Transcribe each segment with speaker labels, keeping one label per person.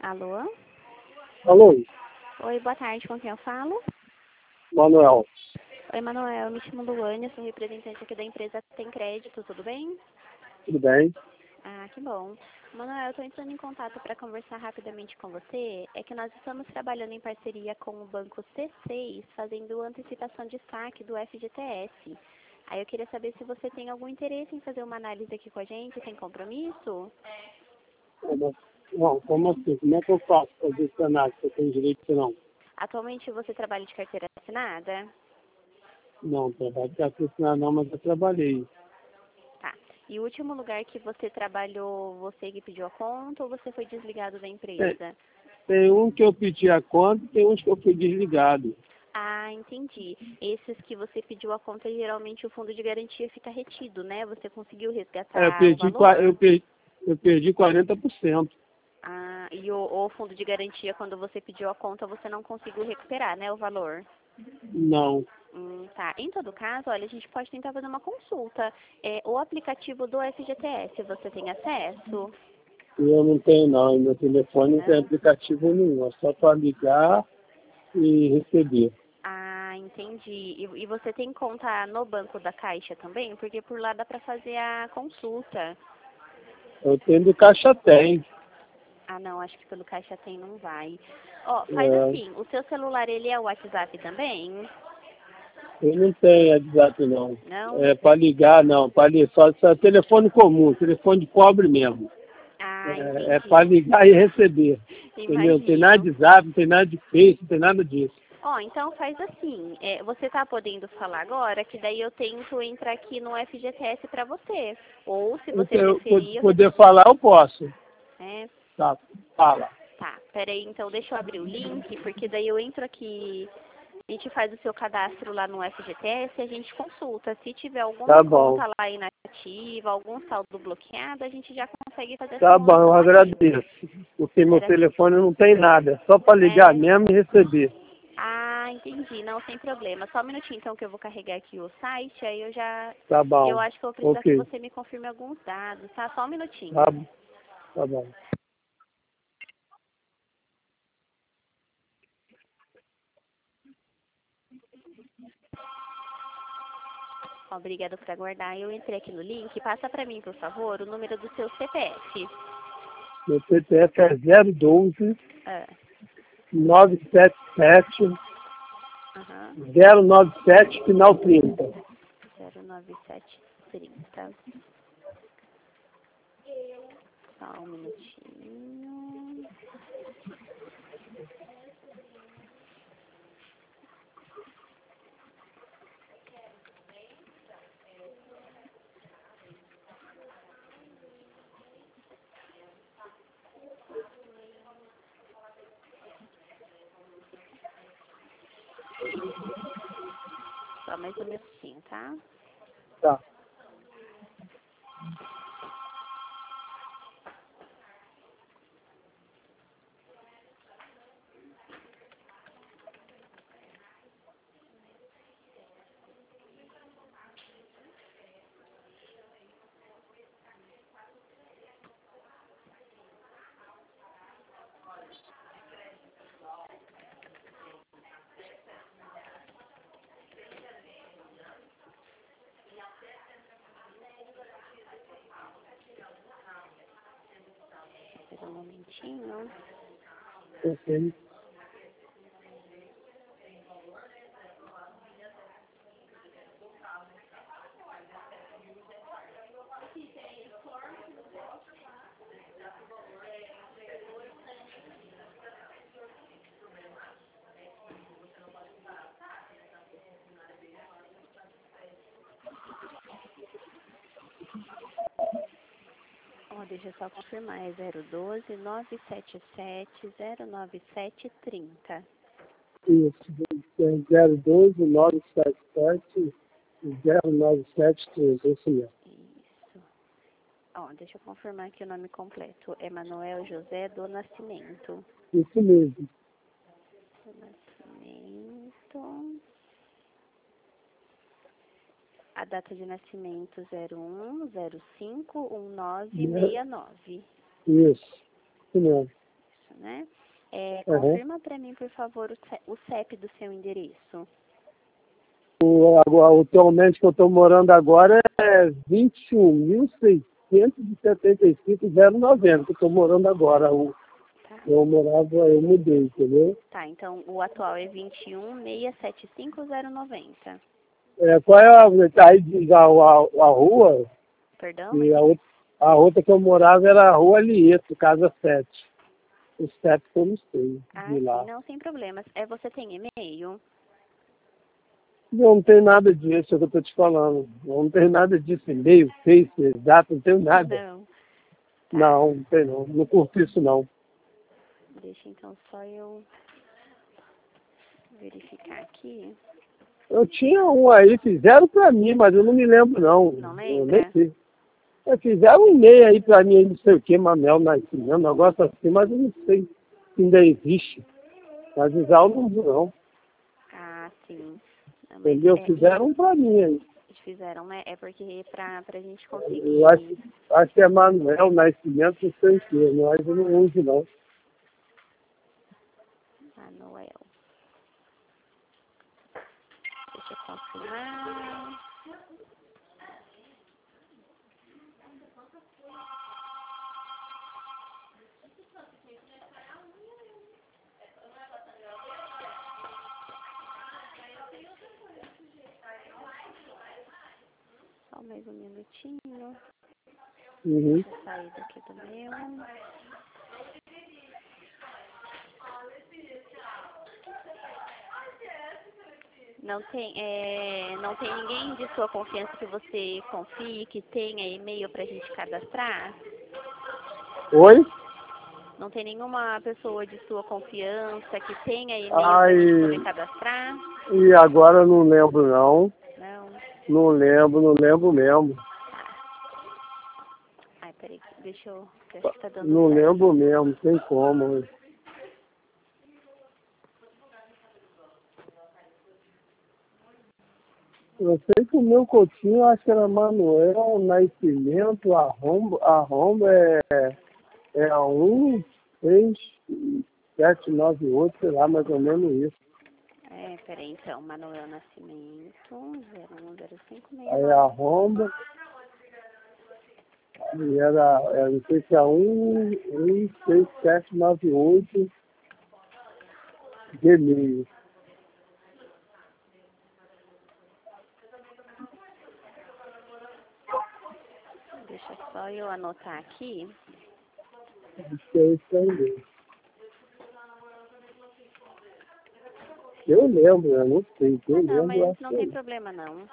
Speaker 1: Alô?
Speaker 2: Alô,
Speaker 1: Oi, boa tarde, com quem eu falo?
Speaker 2: Manuel.
Speaker 1: Oi, Manuel, eu me chamo Luane, eu sou representante aqui da empresa Tem Crédito, tudo bem?
Speaker 2: Tudo bem?
Speaker 1: Ah, que bom. Manuel, eu estou entrando em contato para conversar rapidamente com você. É que nós estamos trabalhando em parceria com o banco C6, fazendo antecipação de saque do FGTS. Aí eu queria saber se você tem algum interesse em fazer uma análise aqui com a gente, sem compromisso?
Speaker 2: Não, como assim? Como é que eu faço para fazer esse análise? Eu tenho direito ou não?
Speaker 1: Atualmente você trabalha de carteira assinada?
Speaker 2: Não, trabalho de assassinar não, mas eu trabalhei.
Speaker 1: Tá. E o último lugar que você trabalhou, você que pediu a conta ou você foi desligado da
Speaker 2: Tem,
Speaker 1: empresa?
Speaker 2: tem um que eu pedi a conta e tem uns que eu fui desligado.
Speaker 1: Ah, entendi. Esses que você pediu a conta, geralmente o fundo de garantia fica retido, né? Você conseguiu
Speaker 2: É,
Speaker 1: resgatar o valor?
Speaker 2: eu perdi 40%.
Speaker 1: Ah, e o fundo de garantia, quando você pediu a conta, você não conseguiu recuperar, né, o valor?
Speaker 2: Não,
Speaker 1: Tá. Em todo caso, olha, a gente pode tentar fazer uma consulta. O aplicativo do FGTS, você tem acesso?
Speaker 2: eu não tenho não. E meu telefone não tem
Speaker 1: Não?
Speaker 2: aplicativo nenhum. É só para ligar e receber.
Speaker 1: Ah, entendi. E você tem conta no banco da Caixa também? Porque por lá dá para fazer a consulta.
Speaker 2: Eu tenho do Caixa Tem.
Speaker 1: Ah, não, acho que pelo Caixa Tem não vai. Ó, faz
Speaker 2: É,
Speaker 1: assim, o seu celular, ele é o WhatsApp também?
Speaker 2: eu não tenho WhatsApp não.
Speaker 1: Não?
Speaker 2: É para ligar não, para ligar só telefone comum, telefone de pobre mesmo.
Speaker 1: Ah,
Speaker 2: É
Speaker 1: entendi.
Speaker 2: para ligar e receber. Entendeu? Não tem nada
Speaker 1: Imagino.
Speaker 2: de zap, não tem nada de Face, não tem nada disso.
Speaker 1: Ó, então faz assim, você tá podendo falar agora, que daí eu tento entrar aqui no FGTS para você. Ou, se você preferir,
Speaker 2: Poder falar eu posso.
Speaker 1: é,
Speaker 2: Tá, fala.
Speaker 1: tá, peraí, então deixa eu abrir o link, porque daí eu entro aqui. A gente faz o seu cadastro lá no FGTS e a gente consulta. Se tiver alguma
Speaker 2: Tá bom.
Speaker 1: conta lá inativa, algum saldo bloqueado, a gente já consegue fazer essa
Speaker 2: Tá bom, eu
Speaker 1: remoção aí.
Speaker 2: agradeço. Porque meu
Speaker 1: Pera,
Speaker 2: telefone não tem nada, é só para ligar
Speaker 1: é...
Speaker 2: mesmo e receber.
Speaker 1: Ah, entendi. Não, sem problema. Só um minutinho então que eu vou carregar aqui o site, aí eu já...
Speaker 2: Tá
Speaker 1: Eu
Speaker 2: bom.
Speaker 1: acho que eu vou precisar que
Speaker 2: Ok.
Speaker 1: você me confirme alguns dados, tá? Só um
Speaker 2: Tá,
Speaker 1: minutinho.
Speaker 2: tá bom.
Speaker 1: Obrigada por aguardar. Eu entrei aqui no link. Passa para mim, por favor, o número do seu CPF.
Speaker 2: Meu CPF é 012
Speaker 1: Ah,
Speaker 2: 977
Speaker 1: aham.
Speaker 2: 097 final 30.
Speaker 1: 09730. Só um minutinho. Só mais um minutinho, tá?
Speaker 2: Tá.
Speaker 1: Mais um momentinho.
Speaker 2: Ok.
Speaker 1: Ó, deixa eu só confirmar. É 012 977 09730.
Speaker 2: Isso. É 012 977 097 13. Isso mesmo.
Speaker 1: Isso. Ó, deixa eu confirmar aqui o nome completo. Emanuel José do Nascimento.
Speaker 2: Isso mesmo.
Speaker 1: Do Nascimento. A data de nascimento 01/05/1969.
Speaker 2: Isso. Isso mesmo.
Speaker 1: Isso, né?
Speaker 2: Uhum.
Speaker 1: Confirma para mim, por favor, o CEP do seu endereço.
Speaker 2: Atualmente que eu estou morando agora é 21.675,090 que eu estou morando agora.
Speaker 1: Tá.
Speaker 2: Eu mudei, entendeu?
Speaker 1: Tá, então o atual é 21.675,090.
Speaker 2: Qual é aí diz a rua?
Speaker 1: Perdão,
Speaker 2: E
Speaker 1: Henrique?
Speaker 2: a outra que eu morava era a Rua Lieto, Casa 7. O 7 que eu não sei
Speaker 1: Ah,
Speaker 2: de
Speaker 1: sim,
Speaker 2: lá.
Speaker 1: não, sem problemas. Você tem e-mail?
Speaker 2: Não tem nada disso, é o que eu estou te falando. Não tem nada disso, e-mail, Face, exato, não tenho nada.
Speaker 1: Não. Tá.
Speaker 2: Não, não tem não. Não curto isso não.
Speaker 1: Deixa então só eu verificar aqui.
Speaker 2: Eu tinha um aí, fizeram pra mim, mas eu não me lembro não.
Speaker 1: Não
Speaker 2: Eu nem
Speaker 1: lembra?
Speaker 2: sei. Fizeram um e-mail aí pra mim, não sei o que, Manel Nascimento, um negócio assim, mas eu não sei se ainda existe. Mas usar eu não uso não.
Speaker 1: Ah, sim. Não, mas
Speaker 2: Entendeu? Fizeram um pra mim aí.
Speaker 1: fizeram, né? É porque pra gente
Speaker 2: Eu
Speaker 1: conseguir.
Speaker 2: acho que é Manuel Nascimento, não sei o que, mas eu não uso não.
Speaker 1: Manuel. Deixa eu confirmar. Só mais um minutinho.
Speaker 2: Uhum.
Speaker 1: Deixa eu sair daqui do meu. Não tem ninguém de sua confiança que você confie, que tenha e-mail pra gente cadastrar?
Speaker 2: Oi?
Speaker 1: Não tem nenhuma pessoa de sua confiança que tenha e-mail pra gente poder
Speaker 2: Ai,
Speaker 1: cadastrar?
Speaker 2: e agora eu não lembro não.
Speaker 1: Não.
Speaker 2: Não lembro mesmo.
Speaker 1: Ai, peraí, deixa eu ver se tá dando
Speaker 2: Não
Speaker 1: certo.
Speaker 2: lembro mesmo, tem como. Eu sei que o meu Coutinho, acho que era Manuel Nascimento, arromba é a 16798, sei lá, mais ou menos isso.
Speaker 1: Peraí, então, Manuel Nascimento,
Speaker 2: Aí
Speaker 1: 010569.
Speaker 2: arromba, e não sei se é 16798, Gmail.
Speaker 1: Deixa só eu anotar aqui.
Speaker 2: Acho que é isso aí. Eu lembro, eu não sei,
Speaker 1: Ah,
Speaker 2: eu
Speaker 1: não,
Speaker 2: lembro, eu
Speaker 1: mas
Speaker 2: acho
Speaker 1: não
Speaker 2: que é
Speaker 1: tem
Speaker 2: isso.
Speaker 1: problema não.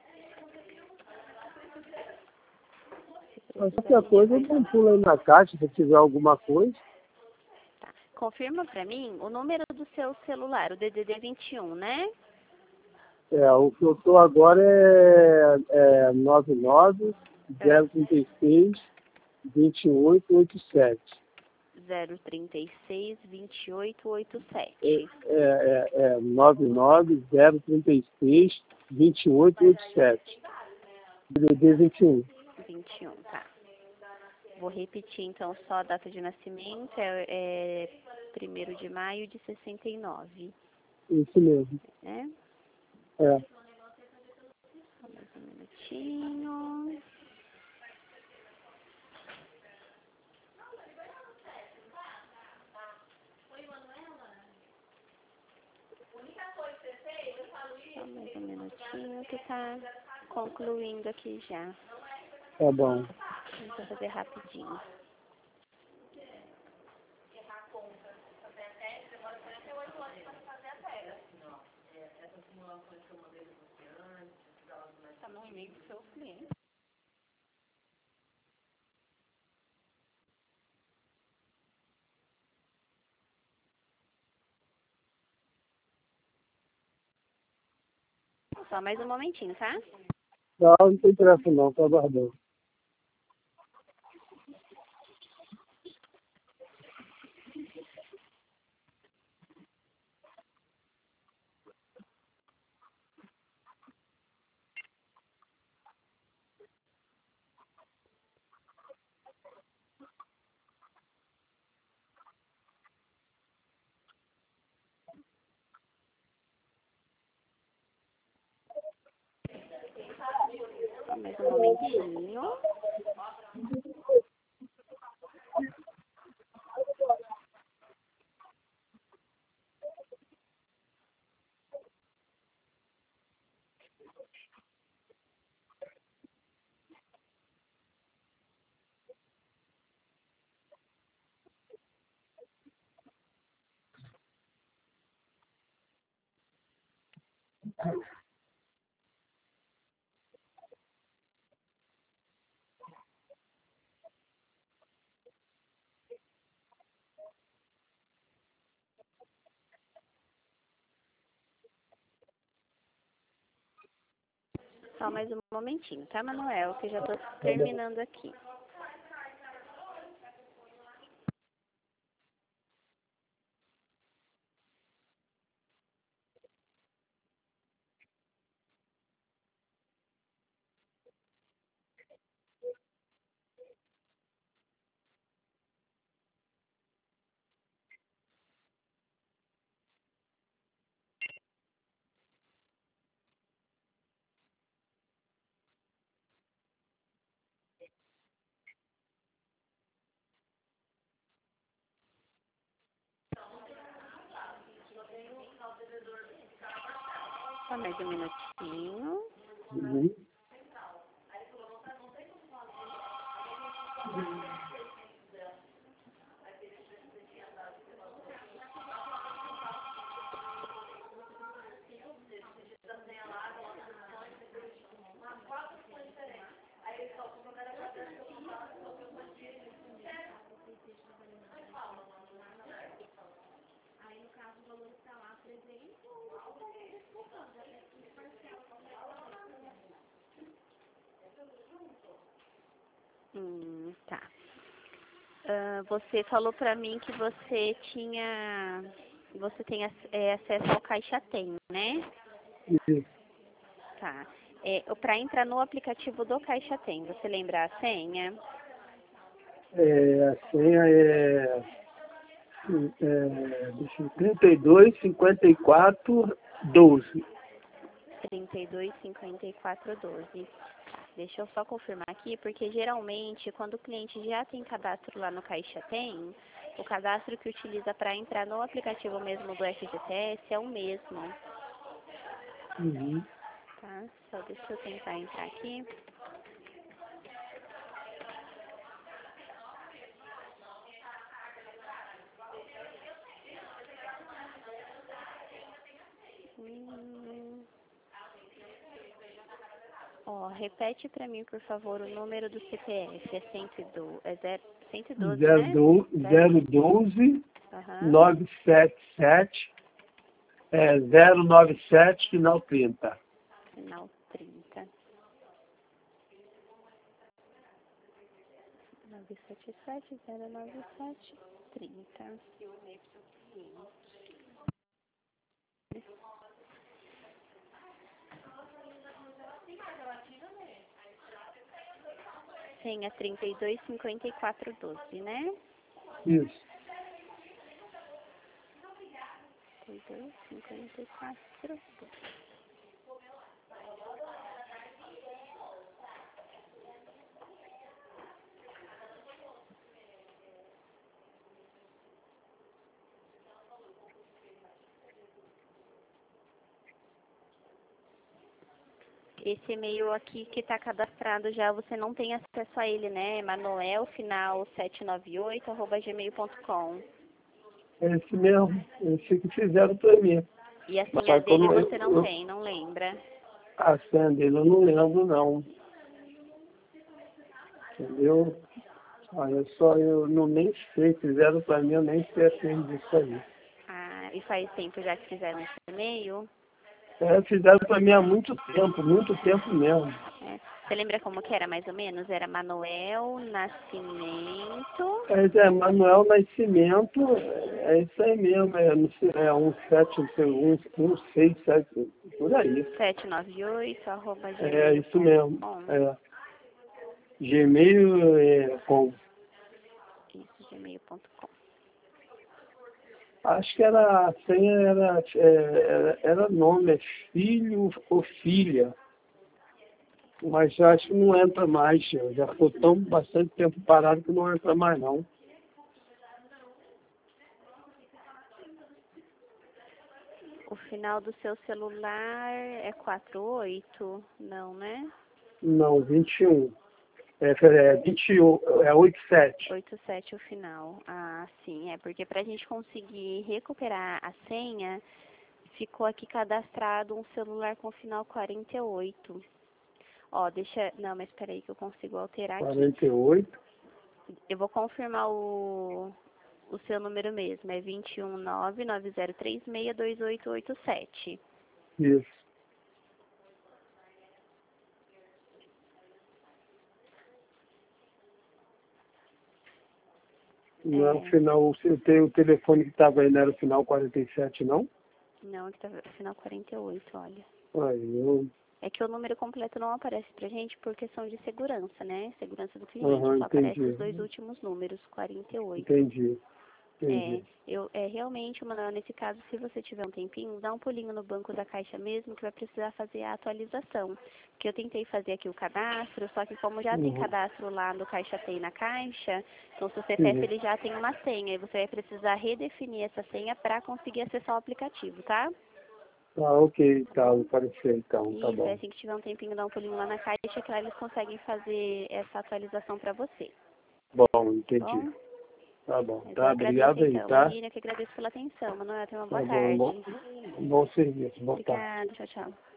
Speaker 1: Se precisar, a
Speaker 2: Qualquer
Speaker 1: gente
Speaker 2: coisa, eu
Speaker 1: faz.
Speaker 2: dou um pulo aí na caixa, se tiver alguma coisa.
Speaker 1: Tá. Confirma pra mim o número do seu celular, o DDD 21, né?
Speaker 2: O que eu estou agora é 99-036-2887.
Speaker 1: 036-2887.
Speaker 2: 99-036-2887. DDD 21.
Speaker 1: 21, tá. Vou repetir então só a data de nascimento, é 1º de maio de 69,
Speaker 2: Isso mesmo.
Speaker 1: né?
Speaker 2: É.
Speaker 1: Só mais um minutinho. Só mais um minutinho que tá concluindo aqui já.
Speaker 2: Tá bom.
Speaker 1: Vou fazer rapidinho. Tá no e-mail do seu cliente. Só mais um momentinho, tá?
Speaker 2: Não tem pressa não, tô aguardando.
Speaker 1: um momentinho. Só mais um momentinho, tá, Manuel? Que eu já tô terminando aqui. Só mais um minutinho.
Speaker 2: Uhum.
Speaker 1: Tá. Você falou pra mim que você tinha... Você tem acesso ao Caixa Tem, né?
Speaker 2: Isso.
Speaker 1: Tá. Para entrar no aplicativo do Caixa Tem, você lembra a senha?
Speaker 2: A senha deixa eu, 32 54 12.
Speaker 1: 325412. Deixa eu só confirmar aqui, porque geralmente, quando o cliente já tem cadastro lá no Caixa Tem, o cadastro que utiliza para entrar no aplicativo mesmo do FGTS é o mesmo.
Speaker 2: Uhum.
Speaker 1: Tá? Só deixa eu tentar entrar aqui. Hum. Ó, repete para mim, por favor, o número do CPF. É 112, né?
Speaker 2: 012
Speaker 1: Aham.
Speaker 2: 977 097 final 30.
Speaker 1: Final 30. 977-097-30. Senha 325412, né?
Speaker 2: Isso.
Speaker 1: 325412. Esse e-mail aqui que está cadastrado já, você não tem acesso a ele, né? Manuel, final 798, @gmail.com.
Speaker 2: É esse mesmo. Esse que fizeram para mim.
Speaker 1: E a
Speaker 2: Mas
Speaker 1: senha
Speaker 2: só que eu
Speaker 1: dele
Speaker 2: não,
Speaker 1: você não tem, não lembra?
Speaker 2: a senha dele eu não lembro, não. Entendeu? Eu não nem sei. Fizeram para mim, eu nem sei a senha disso aí.
Speaker 1: Ah, e faz tempo já que fizeram esse e-mail?
Speaker 2: Fizeram para mim há muito tempo mesmo.
Speaker 1: Você lembra como que era mais ou menos? Era Manuel Nascimento.
Speaker 2: Manuel Nascimento, é isso aí mesmo, não sei, 17, não sei, 6, 7, por aí.
Speaker 1: 798,
Speaker 2: É isso mesmo.
Speaker 1: gmail.com.
Speaker 2: Gmail com.
Speaker 1: Isso, gmail.com.
Speaker 2: Acho que a senha era nome, é filho ou filha. Mas eu acho que não entra mais. Eu já estou tão bastante tempo parado que não entra mais não.
Speaker 1: O final do seu celular é 48? Não, né?
Speaker 2: Não, 21. É 21, é 87.
Speaker 1: 87 o final. Ah, sim. É porque pra gente conseguir recuperar a senha, ficou aqui cadastrado um celular com final 48. Ó, deixa... Não, mas peraí que eu consigo alterar aqui.
Speaker 2: 48.
Speaker 1: Eu vou confirmar o seu número mesmo. É 21990362887.
Speaker 2: Isso. Não é o
Speaker 1: É,
Speaker 2: final, eu tenho o telefone que estava aí, não era o final 47, não?
Speaker 1: não, aqui tá final 48, olha.
Speaker 2: Aí, eu...
Speaker 1: É que o número completo não aparece pra gente por questão de segurança, né? Segurança do cliente.
Speaker 2: Aham,
Speaker 1: Só aparece
Speaker 2: entendi.
Speaker 1: os dois últimos números, 48.
Speaker 2: Entendi. Entendi.
Speaker 1: Realmente, Manuel, nesse caso, se você tiver um tempinho, dá um pulinho no banco da Caixa mesmo, que vai precisar fazer a atualização. Porque eu tentei fazer aqui o cadastro, só que como já tem
Speaker 2: Uhum.
Speaker 1: cadastro lá no Caixa Tem na Caixa, então o seu CPF
Speaker 2: Uhum.
Speaker 1: ele já tem uma senha, e você vai precisar redefinir essa senha para conseguir acessar o aplicativo, tá?
Speaker 2: Ah, ok, tá, vou aparecer então, tá
Speaker 1: Isso, é
Speaker 2: bom.
Speaker 1: assim que tiver um tempinho, dá um pulinho lá na Caixa, que lá eles conseguem fazer essa atualização para você,
Speaker 2: Bom,
Speaker 1: tá
Speaker 2: entendi.
Speaker 1: bom?
Speaker 2: Tá bom,
Speaker 1: Mas eu
Speaker 2: tá?
Speaker 1: agradeço
Speaker 2: Obrigado aí,
Speaker 1: então.
Speaker 2: tá?
Speaker 1: Imagina que agradeço pela atenção, Manuel. Tenha uma
Speaker 2: Tá
Speaker 1: boa
Speaker 2: bom,
Speaker 1: tarde.
Speaker 2: bom serviço, boa tarde.
Speaker 1: Obrigada, tchau, tchau.